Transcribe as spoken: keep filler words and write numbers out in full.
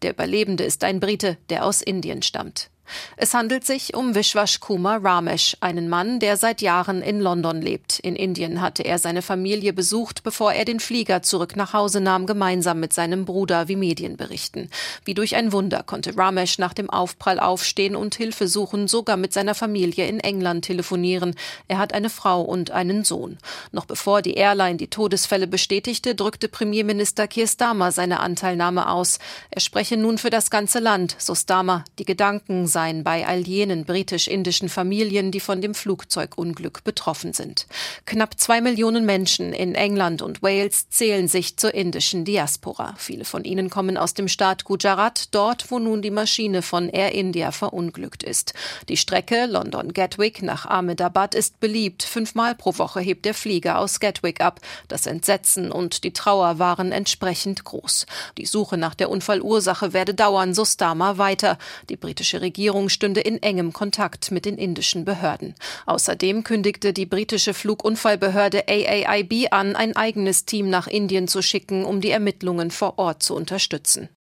Der Überlebende ist ein Brite, der aus Indien stammt. Es handelt sich um Vishwas Kumar Ramesh, einen Mann, der seit Jahren in London lebt. In Indien hatte er seine Familie besucht, bevor er den Flieger zurück nach Hause nahm, gemeinsam mit seinem Bruder, wie Medien berichten. Wie durch ein Wunder konnte Ramesh nach dem Aufprall aufstehen und Hilfe suchen, sogar mit seiner Familie in England telefonieren. Er hat eine Frau und einen Sohn. Noch bevor die Airline die Todesfälle bestätigte, drückte Premierminister Keir Starmer seine Anteilnahme aus. Er spreche nun für das ganze Land, so Starmer. Die Gedanken seien bei all jenen britisch-indischen Familien, die von dem Flugzeugunglück betroffen sind. Knapp zwei Millionen Menschen in England und Wales zählen sich zur indischen Diaspora. Viele von ihnen kommen aus dem Staat Gujarat, dort, wo nun die Maschine von Air India verunglückt ist. Die Strecke London-Gatwick nach Ahmedabad ist beliebt. Fünfmal pro Woche hebt der Flieger aus Gatwick ab. Das Entsetzen und die Trauer waren entsprechend groß. Die Suche nach der Unfallursache werde dauern, so Starmer weiter. Die britische Regierung Regierung stünde in engem Kontakt mit den indischen Behörden. Außerdem kündigte die britische Flugunfallbehörde A A I B an, ein eigenes Team nach Indien zu schicken, um die Ermittlungen vor Ort zu unterstützen.